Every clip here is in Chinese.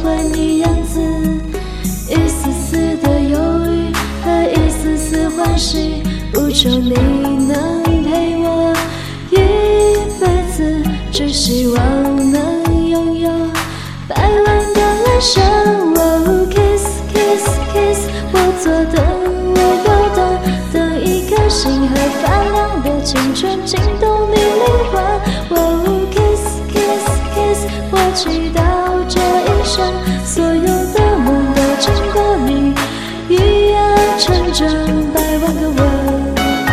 欢你样子，一丝丝的忧郁和一丝丝欢喜，不求你能陪我一辈子，只希望能拥有百万个来生。哦 kiss kiss kiss， 我左等我右等，等一颗心和发亮的青春惊动你灵魂。哦 kiss kiss kiss， 我祈祷这一生所有的梦都经过你，一夜成真百万个吻。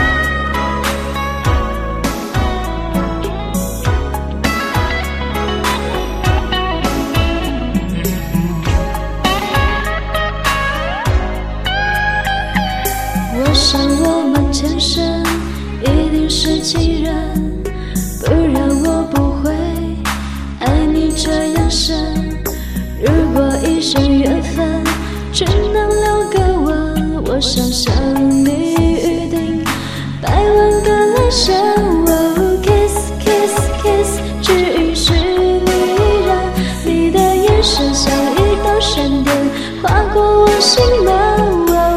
我想我们前生一定是情人，不然我不会爱你这样深。如果一生缘分只能留个吻，我想向你预定百万个来生。哦 kiss kiss kiss， 只允许你让你的眼神像一道闪电划过我心门。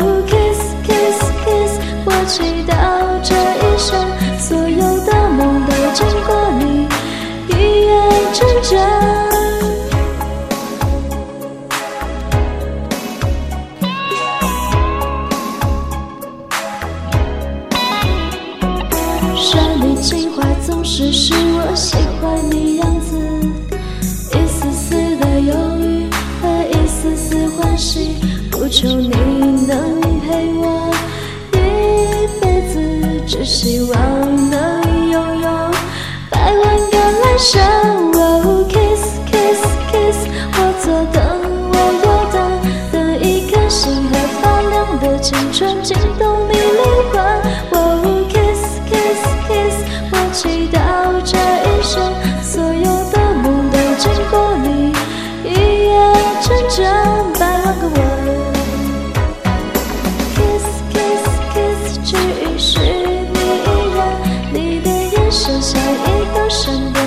我祈祷这一生所有的梦都经过你，一夜成真。山里情话总是使我喜欢你样子，一丝丝的忧郁和一丝丝欢喜，不求你能陪我只希望能拥有百万个来生。哦 kiss kiss kiss， 我左等我右等，等一颗心和发亮的青春惊动你灵魂。哦 kiss kiss kiss， 我祈祷这一生所有的梦都经过你，一夜成真百万个吻。kiss kiss kiss， 只允许像一道闪电